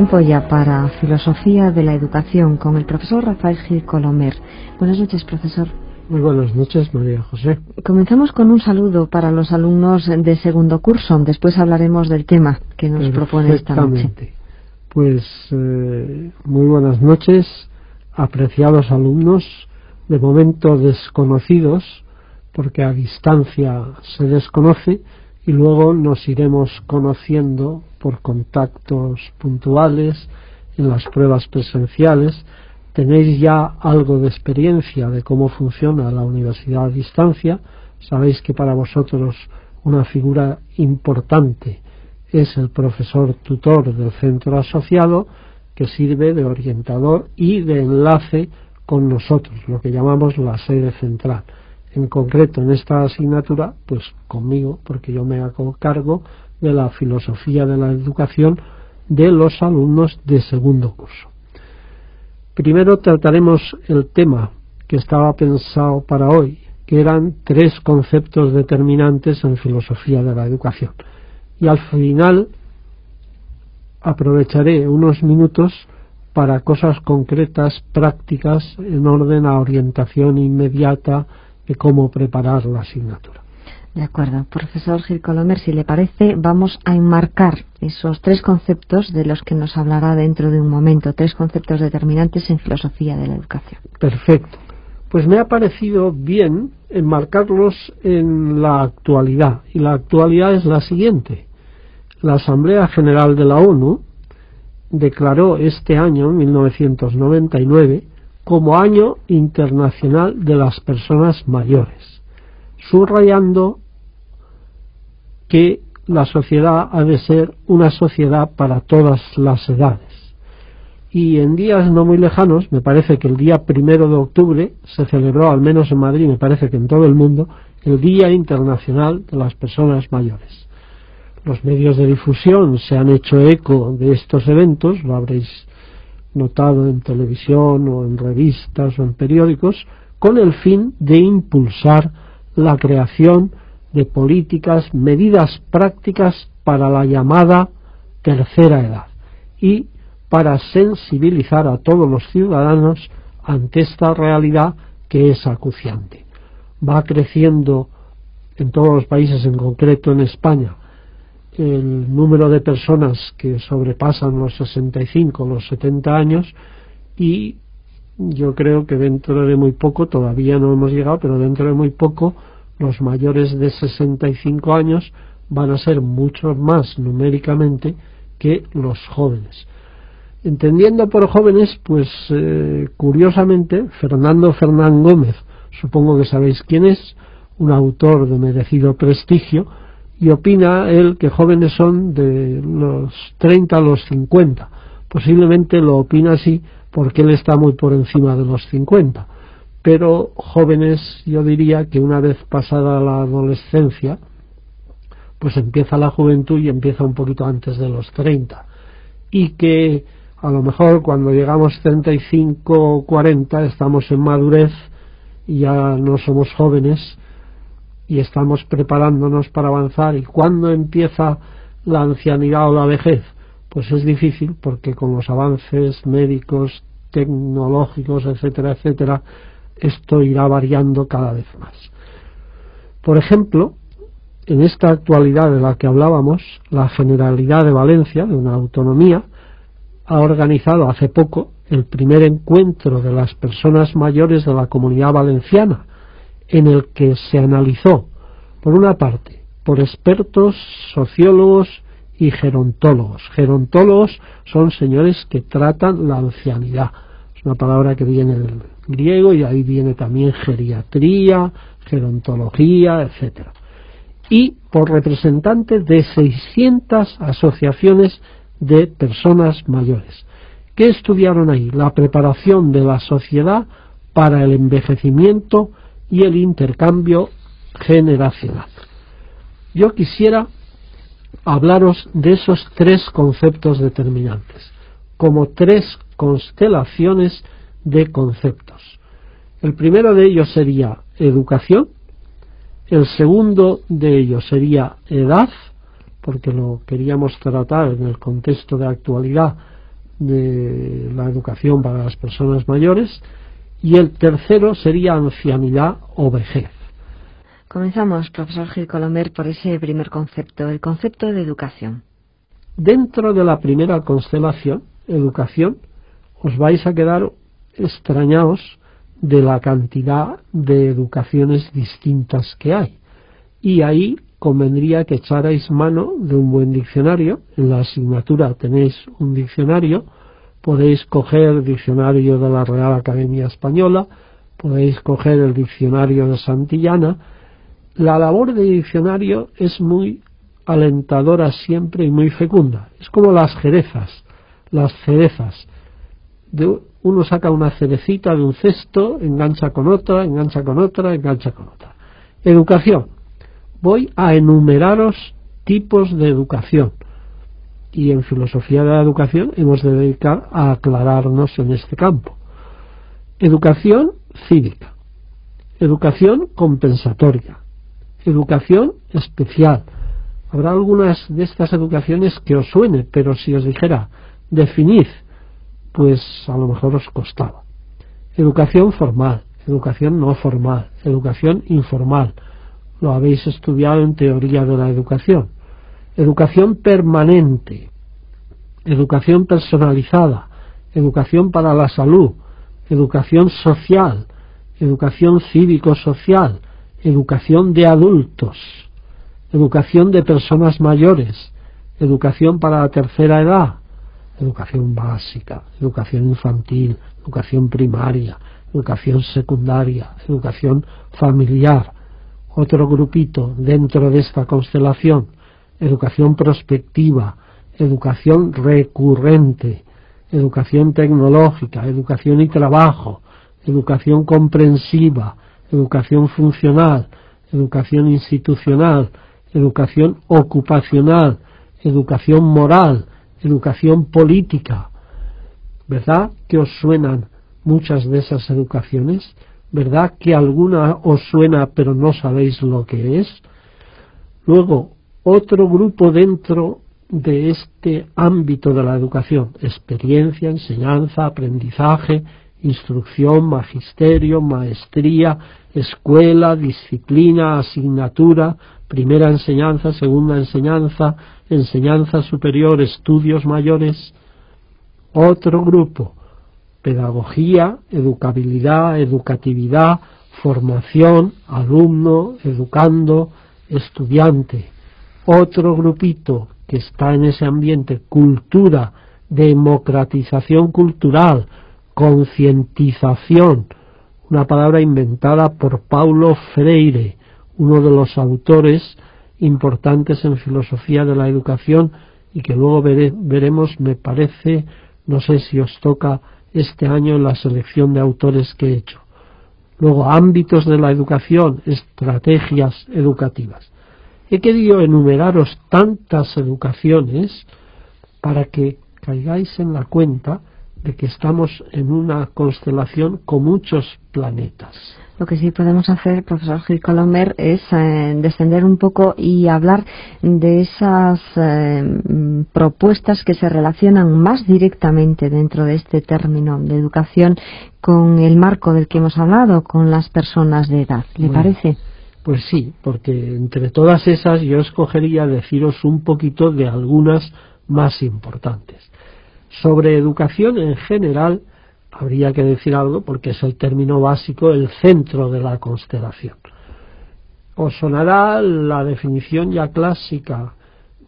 tiempo ya para Filosofía de la Educación con el profesor Rafael Gil Colomer. Buenas noches, profesor. Muy buenas noches, María José. Comenzamos con un saludo para los alumnos de segundo curso. Después hablaremos del tema que nos propone esta noche. Pues muy buenas noches, apreciados alumnos, de momento desconocidos, porque a distancia se desconoce, y luego nos iremos conociendo por contactos puntuales en las pruebas presenciales. Tenéis ya algo de experiencia de cómo funciona la universidad a distancia. Sabéis que para vosotros una figura importante es el profesor tutor del centro asociado, que sirve de orientador y de enlace con nosotros, lo que llamamos la sede central. En concreto, en esta asignatura, pues conmigo, porque yo me hago cargo de la filosofía de la educación de los alumnos de segundo curso. Primero trataremos el tema que estaba pensado para hoy, que eran 3 conceptos determinantes en filosofía de la educación. Y al final aprovecharé unos minutos para cosas concretas, prácticas, en orden a orientación inmediata de cómo preparar la asignatura. De acuerdo. Profesor Gil Colomer, si le parece, vamos a enmarcar esos 3 conceptos de los que nos hablará dentro de un momento, 3 conceptos determinantes en filosofía de la educación. Perfecto. Pues me ha parecido bien enmarcarlos en la actualidad, y la actualidad es la siguiente. La Asamblea General de la ONU declaró este año, 1999, como Año Internacional de las Personas Mayores, subrayando que la sociedad ha de ser una sociedad para todas las edades. Y en días no muy lejanos, me parece que el día 1 de octubre, se celebró, al menos en Madrid, me parece que en todo el mundo, el Día Internacional de las Personas Mayores. Los medios de difusión se han hecho eco de estos eventos, lo habréis notado en televisión o en revistas o en periódicos, con el fin de impulsar la creación de políticas, medidas prácticas para la llamada tercera edad y para sensibilizar a todos los ciudadanos ante esta realidad que es acuciante. Va creciendo en todos los países, en concreto en España, el número de personas que sobrepasan los 65, los 70 años, y yo creo que dentro de muy poco, todavía no hemos llegado, pero dentro de muy poco, los mayores de 65 años van a ser mucho más numéricamente que los jóvenes. Entendiendo por jóvenes, pues curiosamente, Fernando Fernán Gómez, supongo que sabéis quién es, un autor de merecido prestigio, y opina él que jóvenes son de los 30 a los 50. Posiblemente lo opina así porque él está muy por encima de los 50. Pero jóvenes, yo diría que una vez pasada la adolescencia, pues empieza la juventud y empieza un poquito antes de los 30. Y que a lo mejor cuando llegamos 35 o 40 estamos en madurez y ya no somos jóvenes, y estamos preparándonos para avanzar. ¿Y cuándo empieza la ancianidad o la vejez? Pues es difícil, porque con los avances médicos, tecnológicos, etcétera, etcétera, esto irá variando cada vez más. Por ejemplo, en esta actualidad de la que hablábamos, la Generalidad de Valencia, de una autonomía, ha organizado hace poco el primer encuentro de las personas mayores de la Comunidad Valenciana, en el que se analizó, por una parte, por expertos, sociólogos y gerontólogos. Gerontólogos son señores que tratan la ancianidad. Es una palabra que viene del griego y ahí viene también geriatría, gerontología, etcétera. Y por representantes de 600 asociaciones de personas mayores. ¿Qué estudiaron ahí? La preparación de la sociedad para el envejecimiento y el intercambio generacional. Yo quisiera hablaros de esos 3 conceptos determinantes, como 3 constelaciones de conceptos. El primero de ellos sería educación, el segundo de ellos sería edad, porque lo queríamos tratar en el contexto de actualidad de la educación para las personas mayores, y el tercero sería ancianidad o vejez. Comenzamos, profesor Gil Colomer, por ese primer concepto, el concepto de educación. Dentro de la primera constelación, educación, os vais a quedar extrañados de la cantidad de educaciones distintas que hay. Y ahí convendría que echarais mano de un buen diccionario. En la asignatura tenéis un diccionario, podéis coger el diccionario de la Real Academia Española, podéis coger el diccionario de Santillana. La labor de diccionario es muy alentadora siempre y muy fecunda. Es como las cerezas. Uno saca una cerecita de un cesto, engancha con otra, engancha con otra, engancha con otra. Educación. Voy a enumeraros tipos de educación. Y en filosofía de la educación hemos de dedicar a aclararnos en este campo. Educación cívica. Educación compensatoria. Educación especial. Habrá algunas de estas educaciones que os suene, pero si os dijera definid, pues a lo mejor os costaba. Educación formal, educación no formal, educación informal. Lo habéis estudiado en teoría de la educación. Educación permanente, educación personalizada, educación para la salud, educación social, educación cívico-social, educación de adultos, educación de personas mayores, educación para la tercera edad, educación básica, educación infantil, educación primaria, educación secundaria, educación familiar. Otro grupito dentro de esta constelación, educación prospectiva, educación recurrente, educación tecnológica, educación y trabajo, educación comprensiva, educación funcional, educación institucional, educación ocupacional, educación moral, educación política. ¿Verdad que os suenan muchas de esas educaciones? ¿Verdad que alguna os suena pero no sabéis lo que es? Luego, otro grupo dentro de este ámbito de la educación: experiencia, enseñanza, aprendizaje, instrucción, magisterio, maestría, escuela, disciplina, asignatura, primera enseñanza, segunda enseñanza, enseñanza superior, estudios mayores. Otro grupo: pedagogía, educabilidad, educatividad, formación, alumno, educando, estudiante. Otro grupito que está en ese ambiente: cultura, democratización cultural, concientización, una palabra inventada por Paulo Freire, uno de los autores importantes en filosofía de la educación, y que luego veremos, me parece, no sé si os toca este año en la selección de autores que he hecho. Luego, ámbitos de la educación, estrategias educativas. He querido enumeraros tantas educaciones para que caigáis en la cuenta de que estamos en una constelación con muchos planetas. Lo que sí podemos hacer, profesor Gil Colomer, es descender un poco y hablar de esas propuestas que se relacionan más directamente dentro de este término de educación con el marco del que hemos hablado, con las personas de edad. ¿Le parece? Pues sí, porque entre todas esas yo escogería deciros un poquito de algunas más importantes. Sobre educación en general habría que decir algo, porque es el término básico, el centro de la constelación. Os sonará la definición ya clásica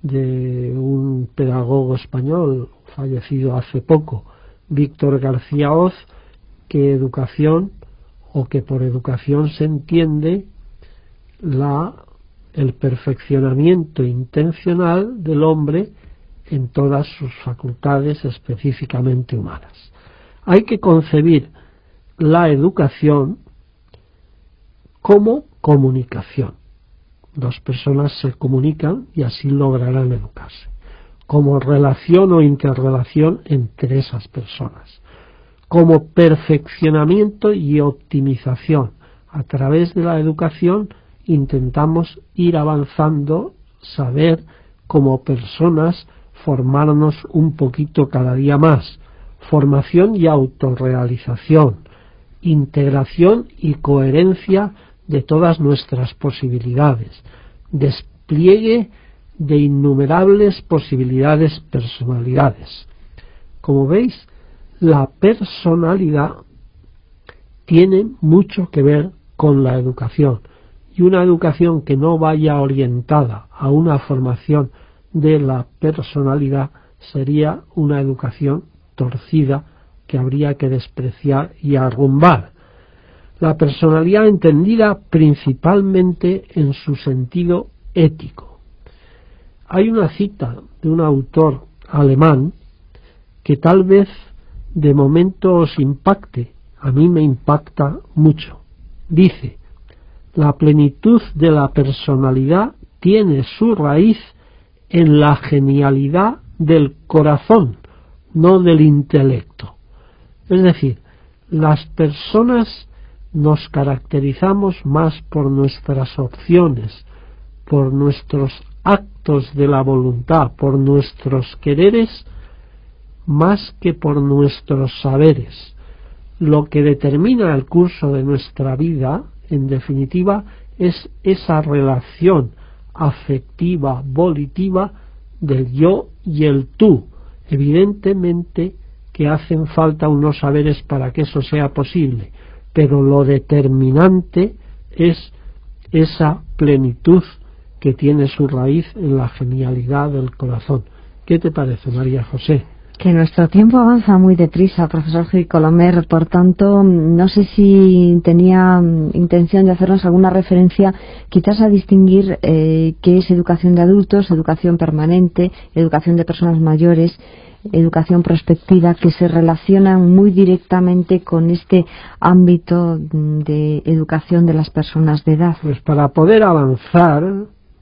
de un pedagogo español fallecido hace poco, Víctor García Hoz, que educación, o que por educación se entiende el perfeccionamiento intencional del hombre en todas sus facultades específicamente humanas. Hay que concebir la educación como comunicación. Dos personas se comunican y así lograrán educarse. Como relación o interrelación entre esas personas. Como perfeccionamiento y optimización. A través de la educación intentamos ir avanzando, saber como personas formarnos un poquito cada día más, formación y autorrealización, integración y coherencia de todas nuestras posibilidades, despliegue de innumerables posibilidades, personalidades. Como veis, la personalidad tiene mucho que ver con la educación, y una educación que no vaya orientada a una formación de la personalidad sería una educación torcida que habría que despreciar y arrumbar. La personalidad entendida principalmente en su sentido ético. Hay una cita de un autor alemán que tal vez de momento os impacte, a mí me impacta mucho. Dice: la plenitud de la personalidad tiene su raíz en la genialidad del corazón, no del intelecto. Es decir, las personas nos caracterizamos más por nuestras opciones, por nuestros actos de la voluntad, por nuestros quereres, más que por nuestros saberes. Lo que determina el curso de nuestra vida, en definitiva, es esa relación afectiva, volitiva del yo y el tú. Evidentemente que hacen falta unos saberes para que eso sea posible, pero lo determinante es esa plenitud que tiene su raíz en la genialidad del corazón. ¿Qué te parece, María José? Que nuestro tiempo avanza muy deprisa, profesor Gil Colomer, por tanto, no sé si tenía intención de hacernos alguna referencia quizás a distinguir qué es educación de adultos, educación permanente, educación de personas mayores, educación prospectiva, que se relacionan muy directamente con este ámbito de educación de las personas de edad. Pues para poder avanzar,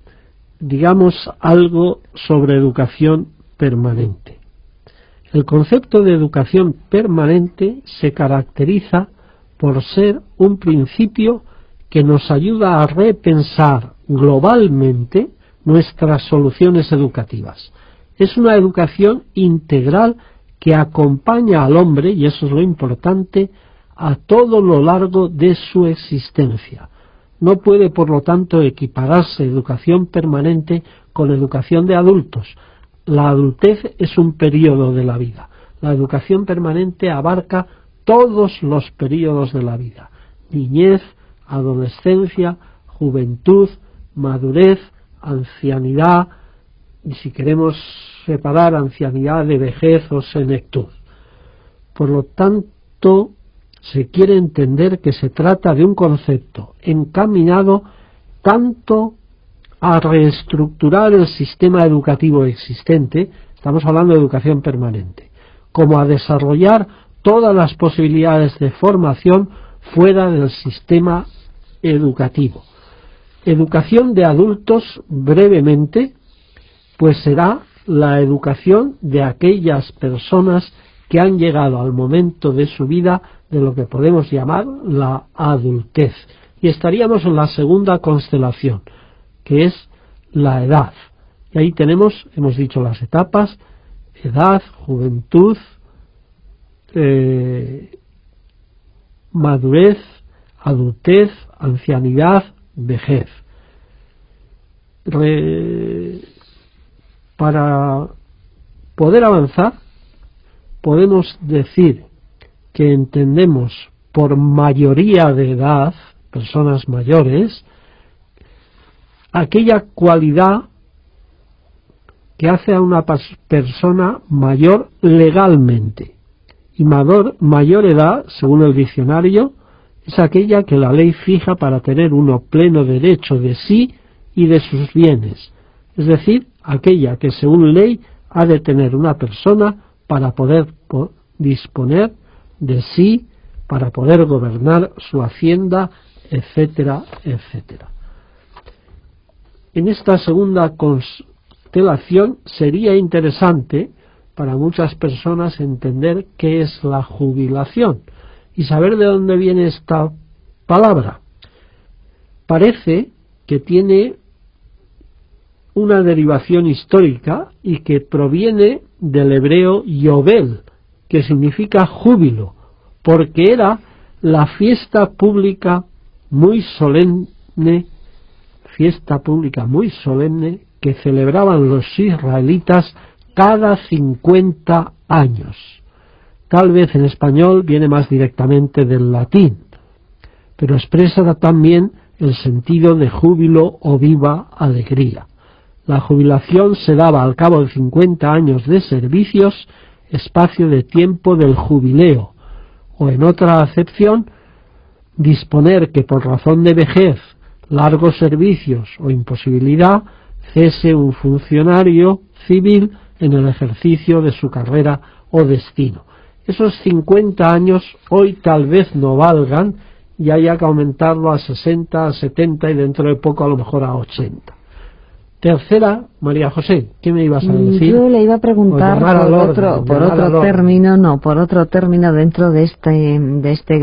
digamos algo sobre educación permanente. El concepto de educación permanente se caracteriza por ser un principio que nos ayuda a repensar globalmente nuestras soluciones educativas. Es una educación integral que acompaña al hombre, y eso es lo importante, a todo lo largo de su existencia. No puede, por lo tanto, equipararse educación permanente con educación de adultos. La adultez es un periodo de la vida. La educación permanente abarca todos los periodos de la vida: niñez, adolescencia, juventud, madurez, ancianidad, y si queremos separar ancianidad de vejez o senectud. Por lo tanto, se quiere entender que se trata de un concepto encaminado tanto a reestructurar el sistema educativo existente, estamos hablando de educación permanente, como a desarrollar todas las posibilidades de formación fuera del sistema educativo. Educación de adultos, brevemente, pues será la educación de aquellas personas que han llegado al momento de su vida de lo que podemos llamar la adultez. Y estaríamos en la segunda constelación, que es la edad. Y ahí tenemos, hemos dicho las etapas: edad, juventud, madurez, adultez, ancianidad, vejez. Para poder avanzar, podemos decir que entendemos por mayoría de edad, personas mayores, aquella cualidad que hace a una persona mayor legalmente. Y mayor edad, según el diccionario, es aquella que la ley fija para tener uno pleno derecho de sí y de sus bienes. Es decir, aquella que según ley ha de tener una persona para poder disponer de sí, para poder gobernar su hacienda, etcétera, etcétera. En esta segunda constelación sería interesante para muchas personas entender qué es la jubilación y saber de dónde viene esta palabra. Parece que tiene una derivación histórica y que proviene del hebreo Yobel, que significa júbilo, porque era la fiesta pública muy solemne que celebraban los israelitas cada 50 años. Tal vez en español viene más directamente del latín, pero expresa también el sentido de júbilo o viva alegría. La jubilación se daba al cabo de 50 años de servicios, espacio de tiempo del jubileo, o en otra acepción, disponer que por razón de vejez, largos servicios o imposibilidad cese un funcionario civil en el ejercicio de su carrera o destino. Esos 50 años hoy tal vez no valgan y haya que aumentarlo a 60, a 70 y dentro de poco a lo mejor a 80. Tercera, María José, ¿qué me ibas a decir? Yo le iba a preguntar por otro término dentro de esta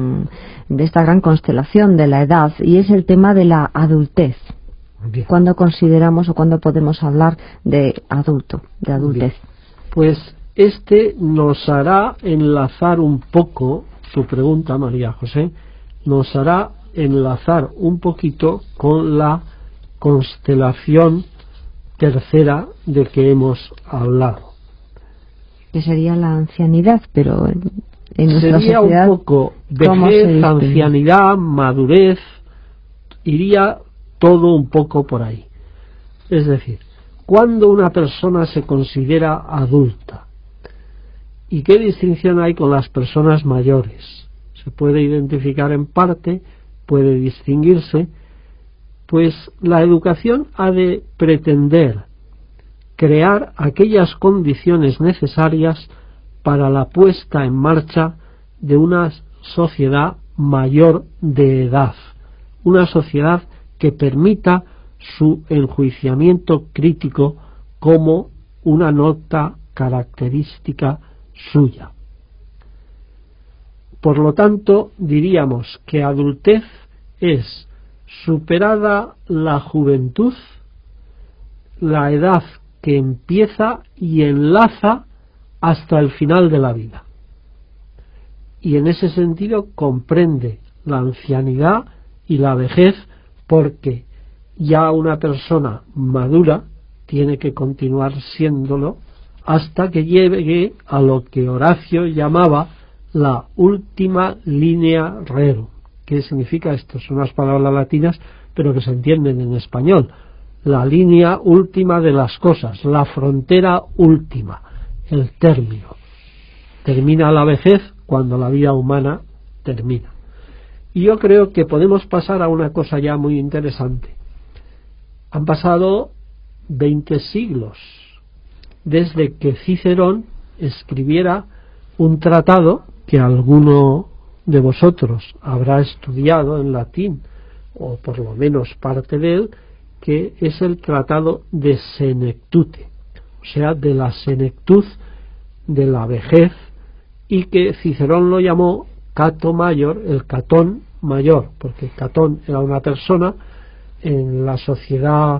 gran constelación de la edad, y es el tema de la adultez. Bien. ¿Cuándo consideramos o cuándo podemos hablar de adultez? Bien. Pues nos hará enlazar un poco, tu pregunta, María José, nos hará enlazar un poquito con la constelación tercera de que hemos hablado, que sería la ancianidad, pero en nuestra sería sociedad, un poco vejez, ancianidad, madurez, iría todo un poco por ahí. Es decir, ¿cuándo una persona se considera adulta? ¿Y qué distinción hay con las personas mayores? Se puede identificar en parte, puede distinguirse. Pues la educación ha de pretender crear aquellas condiciones necesarias para la puesta en marcha de una sociedad mayor de edad, una sociedad que permita su enjuiciamiento crítico como una nota característica suya. Por lo tanto, diríamos que adultez es, superada la juventud, la edad que empieza y enlaza hasta el final de la vida. Y en ese sentido comprende la ancianidad y la vejez, porque ya una persona madura tiene que continuar siéndolo hasta que llegue a lo que Horacio llamaba la última linea rerum. ¿Qué significa esto? Son unas palabras latinas, pero que se entienden en español. La línea última de las cosas, la frontera última, el término. Termina la vejez cuando la vida humana termina. Y yo creo que podemos pasar a una cosa ya muy interesante. Han pasado 20 siglos desde que Cicerón escribiera un tratado que alguno de vosotros habrá estudiado en latín, o por lo menos parte de él, que es el tratado de senectute, o sea, de la senectud, de la vejez, y que Cicerón lo llamó Cato Mayor, el Catón mayor, porque Catón era una persona. En la sociedad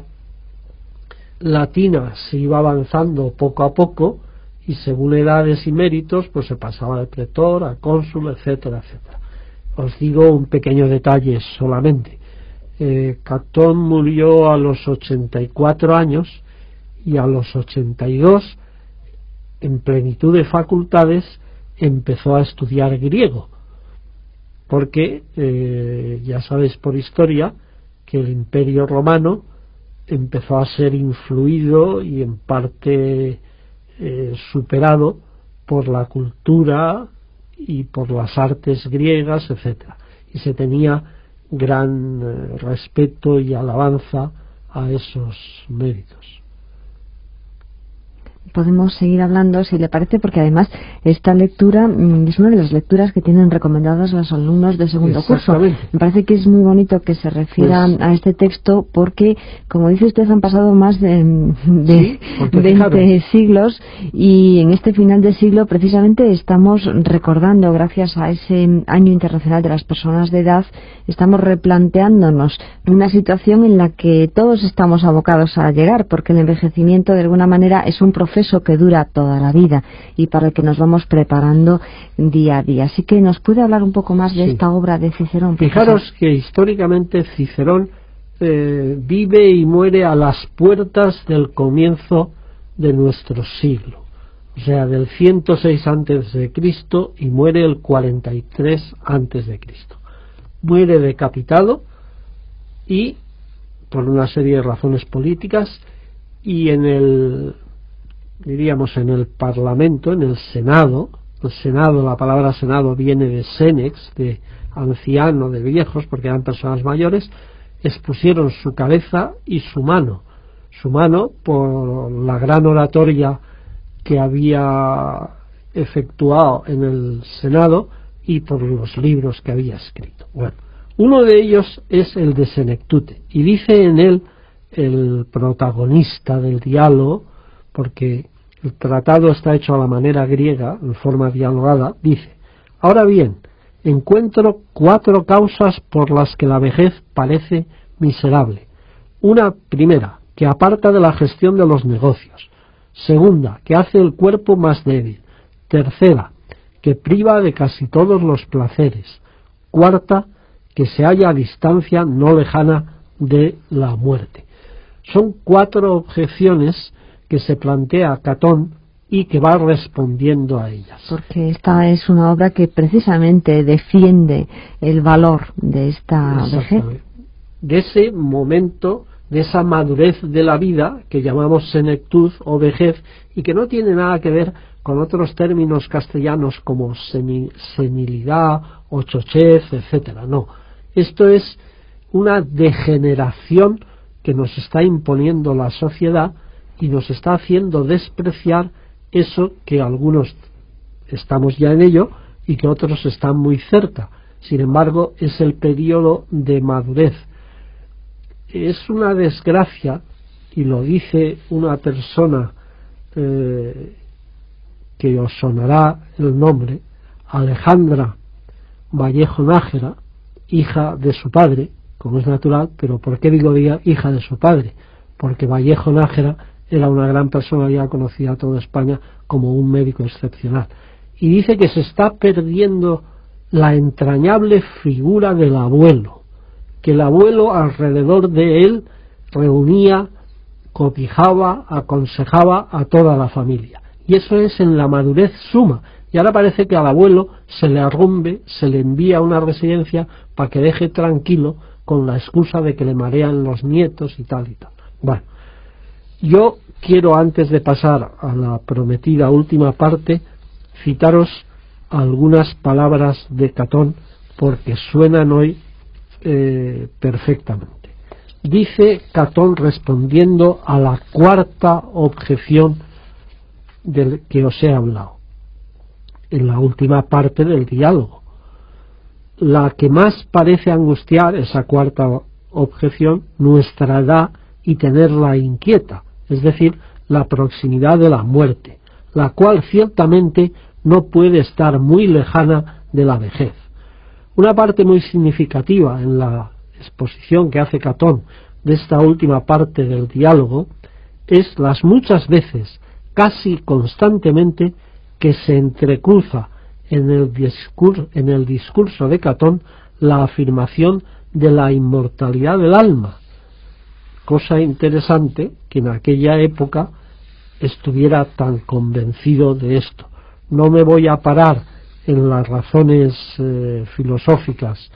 latina se iba avanzando poco a poco, y según edades y méritos pues se pasaba de pretor a cónsul, etcétera, etcétera. Os digo un pequeño detalle solamente. Catón murió a los 84 años, y a los 82, en plenitud de facultades, empezó a estudiar griego, porque ya sabéis por historia que el Imperio Romano empezó a ser influido y en parte superado por la cultura y por las artes griegas, etcétera, y se tenía gran respeto y alabanza a esos méritos. podemos seguir hablando, si le parece, porque además esta lectura es una de las lecturas que tienen recomendadas los alumnos de segundo curso. Me parece que es muy bonito que se refiera a este texto porque, como dice usted, han pasado más de 20 siglos y en este final de siglo precisamente estamos recordando, gracias a ese Año Internacional de las Personas de Edad, estamos replanteándonos una situación en la que todos estamos abocados a llegar, porque el envejecimiento de alguna manera es un proceso que dura toda la vida y para el que nos vamos preparando día a día. Así que nos puede hablar un poco más de esta obra de Cicerón. Fijaros que históricamente Cicerón vive y muere a las puertas del comienzo de nuestro siglo, o sea, del 106 antes de Cristo, y muere el 43 antes de Cristo. Muere decapitado y por una serie de razones políticas, y en el Parlamento, en el Senado, la palabra Senado viene de senex, de anciano, de viejos, porque eran personas mayores, expusieron su cabeza y su mano por la gran oratoria que había efectuado en el Senado y por los libros que había escrito. Bueno, uno de ellos es el de Senectute, y dice en él el protagonista del diálogo, porque el tratado está hecho a la manera griega, en forma dialogada, dice: ahora bien, encuentro 4 causas por las que la vejez parece miserable. Una primera, que aparta de la gestión de los negocios. Segunda, que hace el cuerpo más débil. Tercera, que priva de casi todos los placeres. Cuarta, que se halla a distancia no lejana de la muerte. Son 4 objeciones que se plantea Catón y que va respondiendo a ellas. Porque esta es una obra que precisamente defiende el valor de esta vejez. De ese momento, de esa madurez de la vida que llamamos senectud o vejez, y que no tiene nada que ver con otros términos castellanos como senilidad o chochez, etcétera. No, esto es una degeneración que nos está imponiendo la sociedad y nos está haciendo despreciar eso que algunos estamos ya en ello y que otros están muy cerca. Sin embargo, es el periodo de madurez. Es una desgracia, y lo dice una persona que os sonará el nombre, Alejandra Vallejo Nájera, hija de su padre, como es natural. Pero ¿por qué digo hija de su padre? Porque Vallejo Nájera era una gran personalidad conocida a toda España como un médico excepcional, y dice que se está perdiendo la entrañable figura del abuelo, que el abuelo alrededor de él reunía, cobijaba, aconsejaba a toda la familia, y eso es en la madurez suma. Y ahora parece que al abuelo se le arrumbe, se le envía a una residencia para que deje tranquilo, con la excusa de que le marean los nietos y tal y tal. Bueno, yo quiero, antes de pasar a la prometida última parte, citaros algunas palabras de Catón, porque suenan hoy perfectamente. Dice Catón, respondiendo a la 4ª objeción del que os he hablado, en la última parte del diálogo. La que más parece angustiar, esa 4ª objeción, nuestra edad y tenerla inquieta, es decir, la proximidad de la muerte, la cual ciertamente no puede estar muy lejana de la vejez. Una parte muy significativa en la exposición que hace Catón de esta última parte del diálogo es las muchas veces, casi constantemente, que se entrecruza en el discurso de Catón la afirmación de la inmortalidad del alma. Cosa interesante que en aquella época estuviera tan convencido de esto. No me voy a parar en las razones filosóficas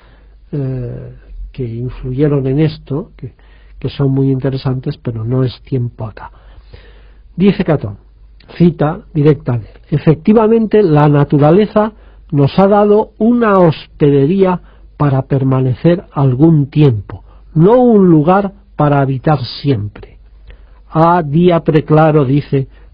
que influyeron en esto, que son muy interesantes, pero no es tiempo acá. Dice Catón, cita directamente: efectivamente la naturaleza nos ha dado una hospedería para permanecer algún tiempo, no un lugar para habitar siempre. Día preclaro, dice,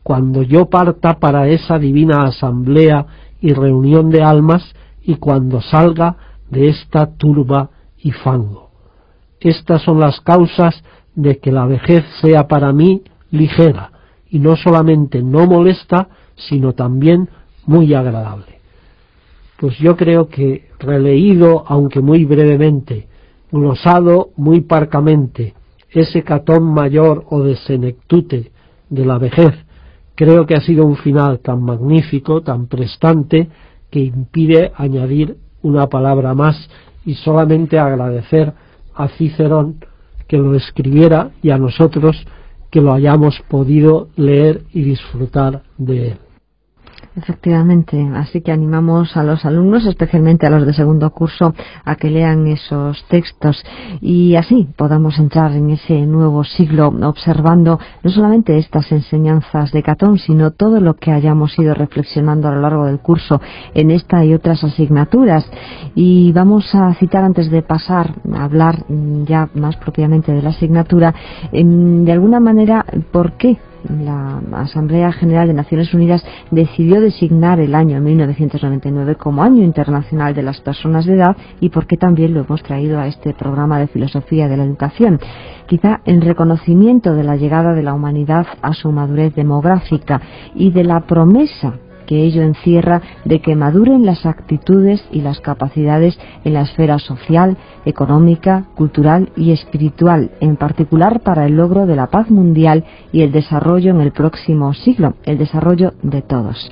cuando yo parta para esa divina asamblea y reunión de almas y cuando salga de esta turba y fango. Estas son las causas de que la vejez sea para mí ligera, y no solamente no molesta, sino también muy agradable. Pues yo creo que releído, aunque muy brevemente, glosado muy parcamente, ese catón mayor o de senectute de la vejez, creo que ha sido un final tan magnífico, tan prestante, que impide añadir una palabra más y solamente agradecer a Cicerón que lo escribiera y a nosotros que lo hayamos podido leer y disfrutar de él. Efectivamente, así que animamos a los alumnos, especialmente a los de segundo curso, a que lean esos textos y así podamos entrar en ese nuevo siglo observando no solamente estas enseñanzas de Catón, sino todo lo que hayamos ido reflexionando a lo largo del curso en esta y otras asignaturas. Y vamos a citar, antes de pasar a hablar ya más propiamente de la asignatura, de alguna manera, ¿por qué la Asamblea General de Naciones Unidas decidió designar el año 1999 como Año Internacional de las Personas de Edad y por qué también lo hemos traído a este programa de Filosofía de la Educación? Quizá en reconocimiento de la llegada de la humanidad a su madurez demográfica y de la promesa que ello encierra de que maduren las actitudes y las capacidades en la esfera social, económica, cultural y espiritual, en particular para el logro de la paz mundial y el desarrollo en el próximo siglo, el desarrollo de todos.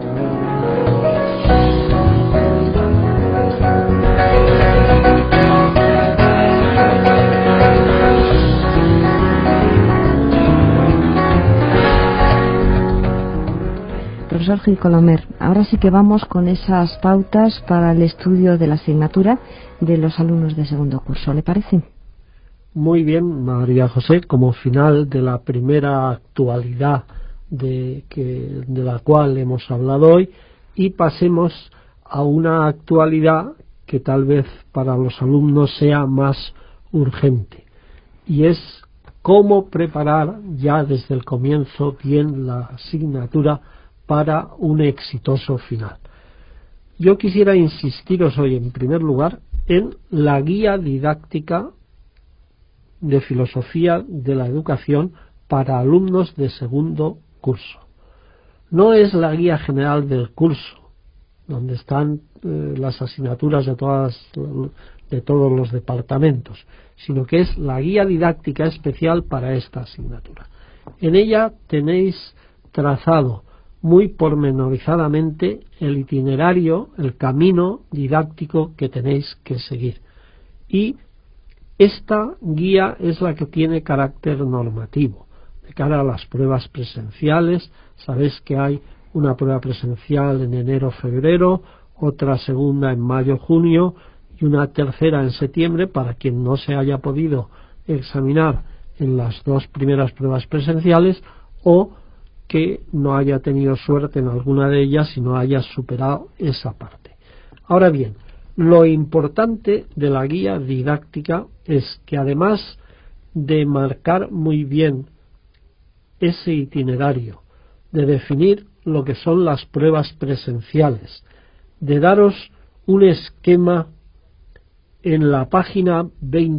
Profesor Gil Colomer, ahora sí que vamos con esas pautas para el estudio de la asignatura de los alumnos de segundo curso, ¿le parece? Muy bien, María José, como final de la primera actualidad de la cual hemos hablado hoy, y pasemos a una actualidad que tal vez para los alumnos sea más urgente, y es cómo preparar ya desde el comienzo bien la asignatura para un exitoso final. Yo quisiera insistiros hoy, en primer lugar, en la guía didáctica de filosofía de la educación para alumnos de segundo curso. No es la guía general del curso, donde están las asignaturas de todos los departamentos, sino que es la guía didáctica especial para esta asignatura. En ella tenéis trazado muy pormenorizadamente el itinerario, el camino didáctico que tenéis que seguir. Y esta guía es la que tiene carácter normativo. De cara a las pruebas presenciales, sabéis que hay una prueba presencial en enero-febrero, otra segunda en mayo-junio y una tercera en septiembre para quien no se haya podido examinar en las dos primeras pruebas presenciales o que no haya tenido suerte en alguna de ellas y no haya superado esa parte. Ahora bien, lo importante de la guía didáctica es que además de marcar muy bien ese itinerario, de definir lo que son las pruebas presenciales, de daros un esquema en la página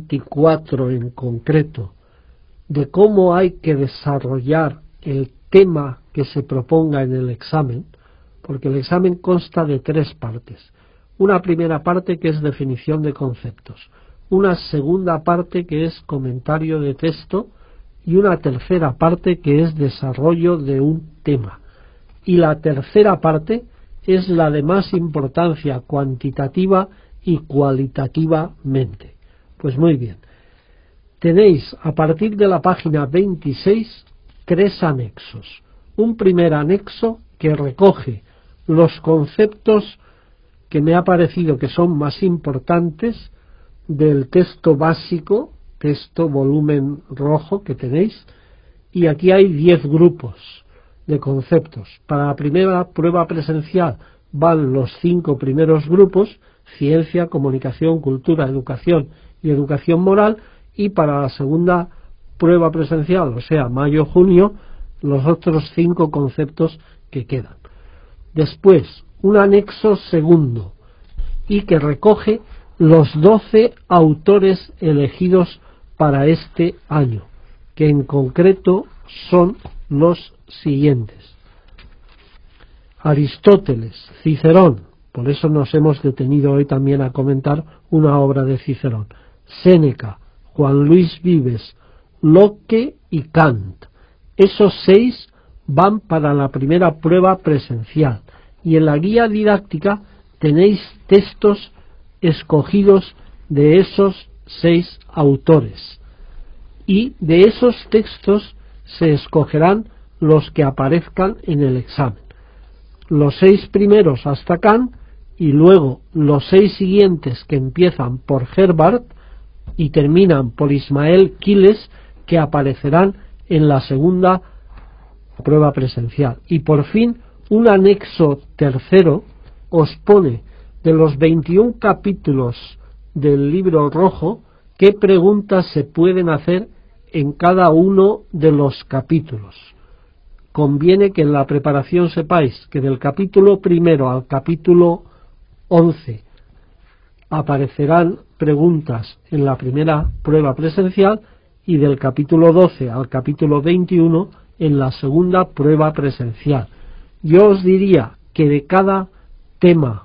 24 en concreto, de cómo hay que desarrollar el tema que se proponga en el examen, porque el examen consta de tres partes. Una primera parte que es definición de conceptos, una segunda parte que es comentario de texto y una tercera parte que es desarrollo de un tema. Y la tercera parte es la de más importancia cuantitativa y cualitativamente. Pues muy bien, tenéis a partir de la página 26 tres anexos. Un primer anexo que recoge los conceptos que me ha parecido que son más importantes del texto básico, texto volumen rojo que tenéis, y aquí hay 10 grupos de conceptos. Para la primera prueba presencial van los 5 primeros grupos: ciencia, comunicación, cultura, educación y educación moral, y para la segunda prueba presencial, o sea, mayo-junio, los otros 5 conceptos que quedan. Después, un anexo segundo, y que recoge los 12 autores elegidos para este año, que en concreto son los siguientes: Aristóteles, Cicerón, por eso nos hemos detenido hoy también a comentar una obra de Cicerón, Séneca, Juan Luis Vives, Locke y Kant. Esos 6 van para la primera prueba presencial, y en la guía didáctica tenéis textos escogidos de esos 6 autores, y de esos textos se escogerán los que aparezcan en el examen. Los 6 primeros hasta Kant, y luego los 6 siguientes que empiezan por Herbart y terminan por Ismael Quiles, que aparecerán en la segunda prueba presencial. Y por fin, un anexo tercero os pone de los 21 capítulos del libro rojo qué preguntas se pueden hacer en cada uno de los capítulos. Conviene que en la preparación sepáis que del capítulo primero al capítulo 11 aparecerán preguntas en la primera prueba presencial, y del capítulo 12 al capítulo 21 en la segunda prueba presencial. Yo os diría que de cada tema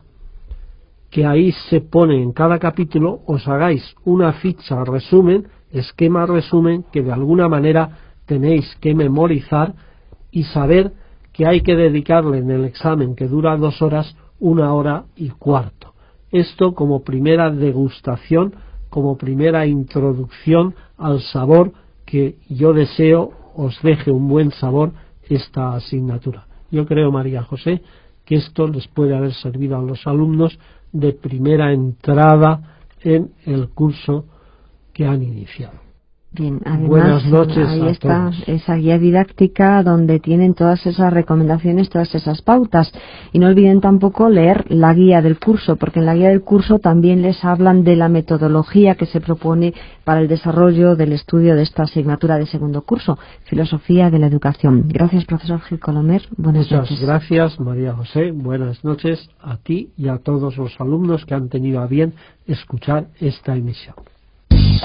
que ahí se pone en cada capítulo os hagáis una ficha resumen, esquema resumen, que de alguna manera tenéis que memorizar y saber que hay que dedicarle en el examen, que dura 2 horas, 1 hora y cuarto. Esto como primera degustación, como primera introducción al sabor, que yo deseo os deje un buen sabor esta asignatura. Yo creo, María José, que esto les puede haber servido a los alumnos de primera entrada en el curso que han iniciado. Bien, además, buenas noches ahí a está todos. esa guía didáctica donde tienen todas esas recomendaciones, todas esas pautas. Y no olviden tampoco leer la guía del curso, porque en la guía del curso también les hablan de la metodología que se propone para el desarrollo del estudio de esta asignatura de segundo curso, Filosofía de la Educación. Gracias, profesor Gil Colomer. Buenas noches. Muchas gracias, María José. Buenas noches a ti y a todos los alumnos que han tenido a bien escuchar esta emisión.